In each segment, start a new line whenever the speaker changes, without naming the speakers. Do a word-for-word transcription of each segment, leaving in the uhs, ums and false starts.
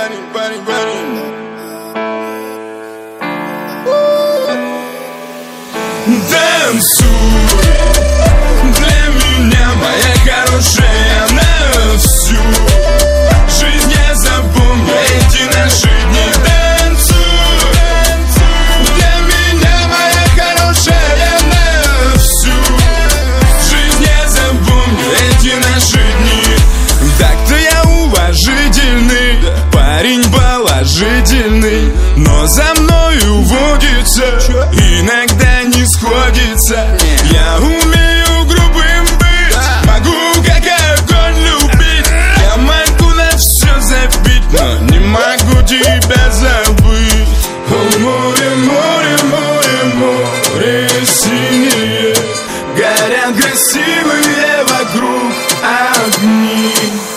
body, body, body. Танцуй для меня, моя хорошая, на всю жизнь я запомню эти наши дни. Танцуй для меня, моя хорошая, на всю жизнь я запомню эти наши дни. Так-то я уважительный, парень положительный, но за мною водится, иногда не сходится. Я умею грубым быть, могу как огонь любить. Я могу на все забить, но не могу тебя забыть. О, море, море, море, море синее, горят красивые вокруг огни.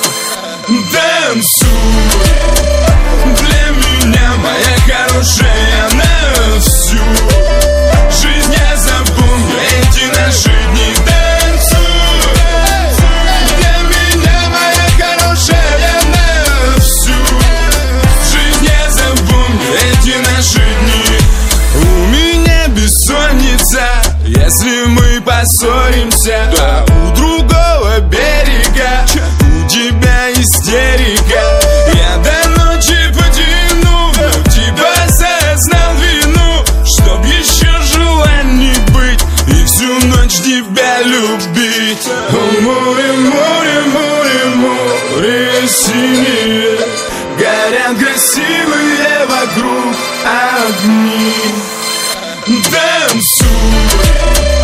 Танцуй для меня, моя хорошая, на всю жизнь я запомню эти наши дни. Танцуй для меня, моя хорошая, на всю жизнь я запомню эти наши дни. У меня бессонница, если мы поссоримся, а у другого берега у тебя истерика. Я до ночи потяну, но тебя осознал вину, чтоб еще желаний быть и всю ночь тебя любить. О, море, море, море, море синее, горят красивые вокруг огни. Танцуй